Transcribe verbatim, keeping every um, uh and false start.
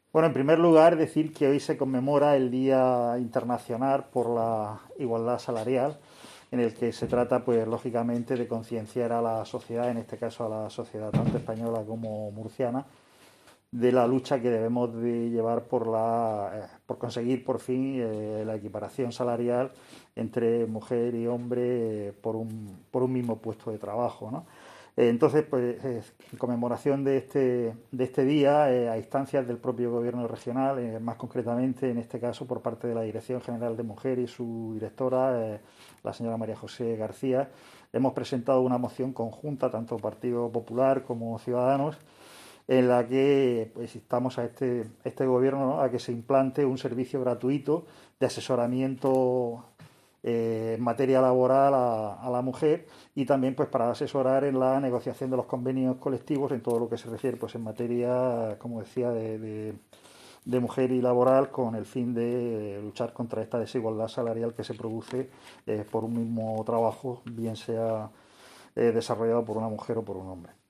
Bueno, en primer lugar, decir que hoy se conmemora el Día Internacional por la Igualdad Salarial, en el que se trata, pues, lógicamente, de concienciar a la sociedad, en este caso a la sociedad tanto española como murciana, de la lucha que debemos de llevar por la eh, por conseguir por fin eh, la equiparación salarial entre mujer y hombre eh, por un por un mismo puesto de trabajo, ¿no? Eh, entonces, pues, eh, en conmemoración de este, de este día, eh, a instancias del propio gobierno regional, eh, más concretamente, en este caso, por parte de la Dirección General de Mujer y su directora, eh, la señora María José García, hemos presentado una moción conjunta, tanto Partido Popular como Ciudadanos, en la que, pues, instamos a este, este gobierno, ¿no?, a que se implante un servicio gratuito de asesoramiento eh, en materia laboral a, a, la mujer, y también, pues, para asesorar en la negociación de los convenios colectivos en todo lo que se refiere, pues, en materia, como decía, de, de, de mujer y laboral, con el fin de luchar contra esta desigualdad salarial que se produce eh, por un mismo trabajo, bien sea eh, desarrollado por una mujer o por un hombre.